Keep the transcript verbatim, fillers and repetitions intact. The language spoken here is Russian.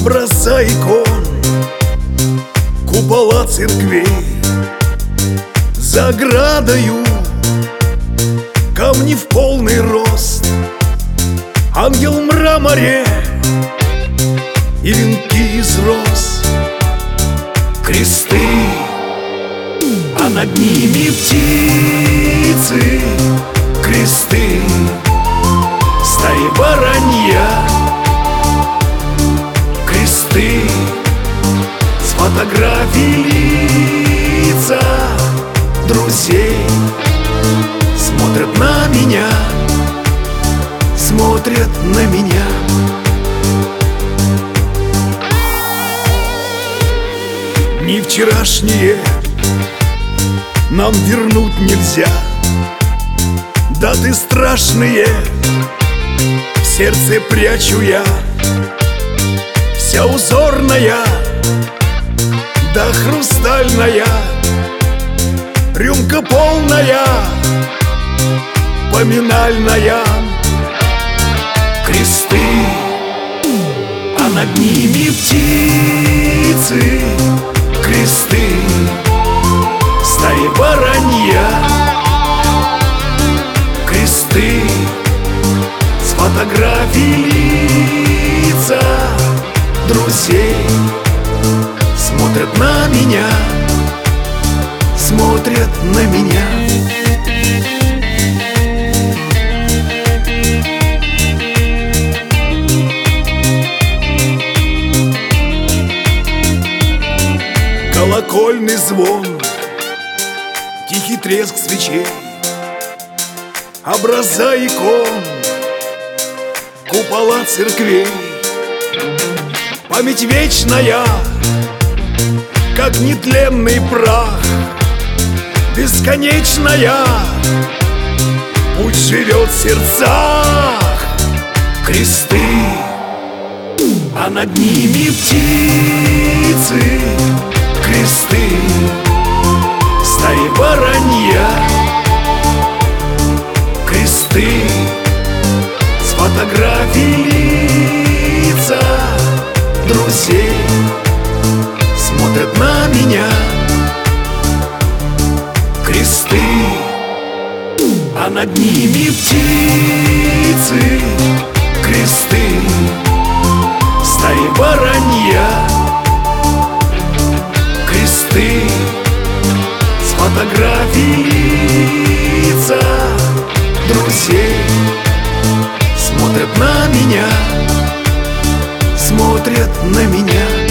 образа икон, купола церквей, за оградою камни в полный рост, ангел в мраморе и венки из роз, кресты, а над ними птицы, кресты, стаи воронья, кресты, с фотографий лица друзей смотрят на меня, смотрят на меня. Дни вчерашние нам вернуть нельзя, даты страшные в сердце прячу я. Вся узорная да хрустальная, рюмка полная, поминальная, кресты, а над ними птицы, кресты, стаи воронья, кресты, с фотографий лица друзей смотрят на меня, смотрят на меня. Колокольный звон, тихий треск свечей, образа икон, купола церквей, память вечная, как нетленный прах, бесконечная, пусть живет в сердцах, кресты, а над ними птицы, кресты, стаи воронья, кресты, с фотографий лица друзей смотрят на меня, кресты, а над ними птицы, кресты, стаи воронья, кресты, с фотографий лица друзей смотрят на меня, смотрят на меня.